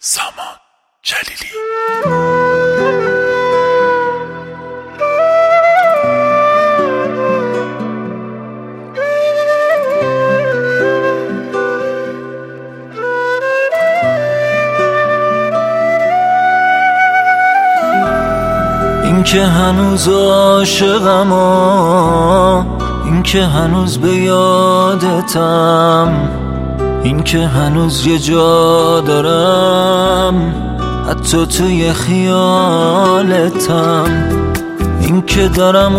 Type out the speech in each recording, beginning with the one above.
سامان جلیلی. این که هنوز عاشقم، این که هنوز به یادتم، این که هنوز یه جا دارم حتی توی خیالتم، این که دارم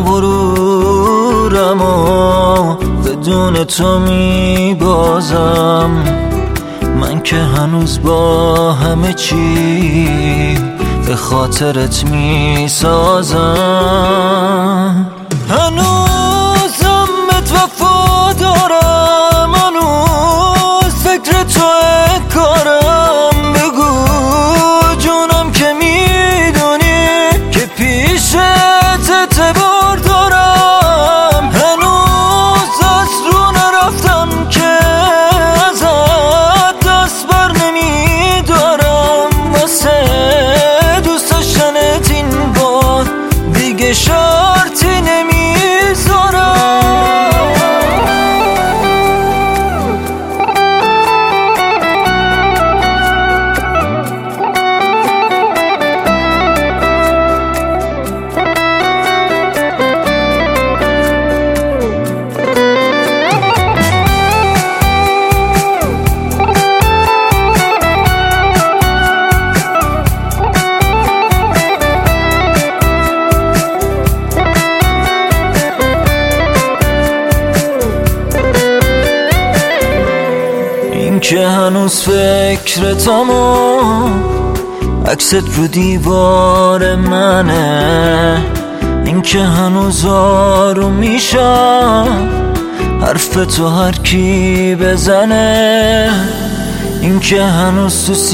غرورمو بدون تو میبازم، من که هنوز با همه چی به خاطرت میسازم. هنوزم بهت وفا دارم، هنوز فکر توی کارم، بگو جونم که میدونی که پیشت اعتبار دارم، هنوز از رو نرفتم که ازت دست بر نمیدارم، واسه دوست داشتنت این بار دیگه شرطی نمیذارم. که هنوز فکرتم و عکست رو دیوار منه، این که هنوز آروم میشم حرف تو هر کی بزنه، این که هنوز تو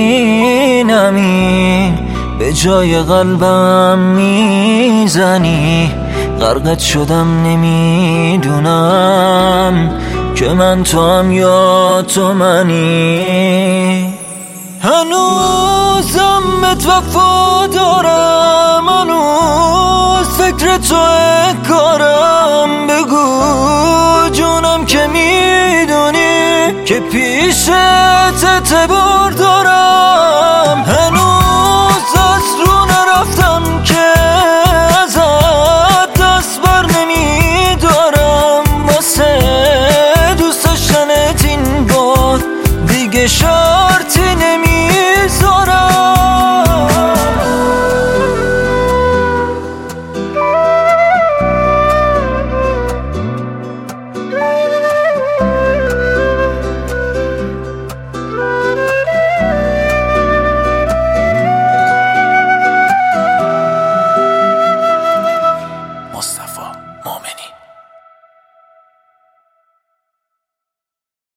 سینمی به جای قلبم میزنی، غرقت شدم نمیدونم که من تو هم یا تو منی. هنوزم بهت وفا دارم، هنوز فکر توی کارم، بگو جونم که میدونی که پیشت اعتبار دارم، هنوز از رو نرفتم که ازت دست بر نمیدارم، واسه دیگه شد